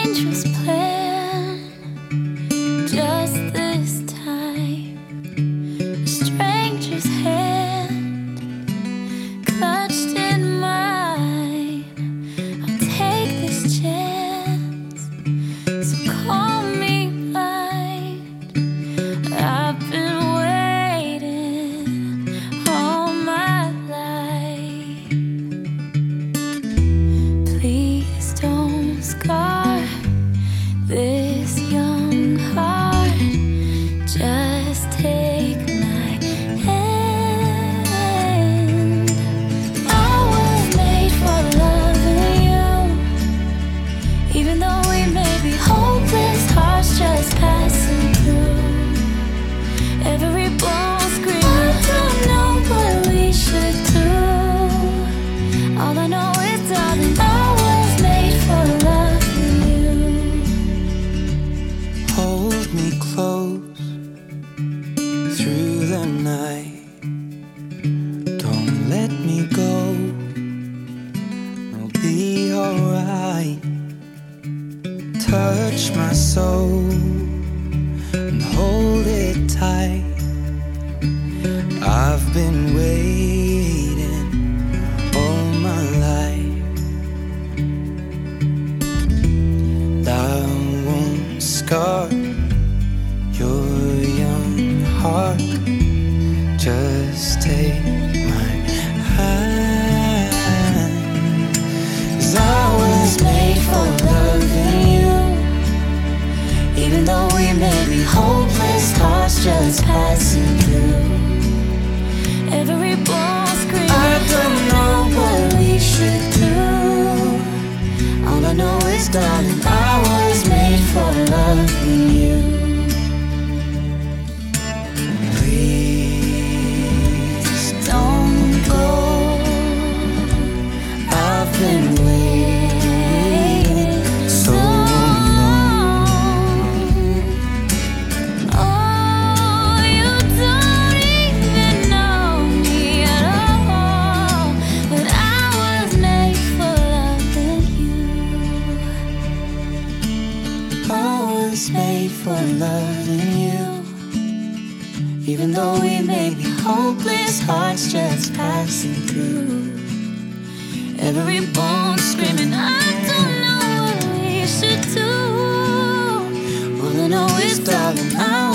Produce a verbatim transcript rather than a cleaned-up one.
dangerous plan. Just this time, a stranger's hand clutched in mine. I'll take this chance, so call me blind. I've been waiting all my life. Please don't scar this young heart. Just take my hand. I was made for loving you, even though we may be hopeless hearts just passing through. Every bone screaming, I don't know what we should do. All I know is, darling, I was made for loving you. Hold me close through the night. Don't let me go. I'll be alright. Touch my soul and hold it tight. I've been waiting all my life. I won't scar your young heart. Just take my hand. 'Cause I was made for loving you, even though we may be hopeless hearts just passing through. Every bone screaming, I don't know what we should do. all I know is, darling, I was made for loving you. Please Don't go, I've been waiting so long. Oh, you don't even know me at all, but I was made for loving you. I was made for loving you, even though we may be hopeless hearts just passing through. Every bone screaming, I don't know what we should do. All I know is, darling, I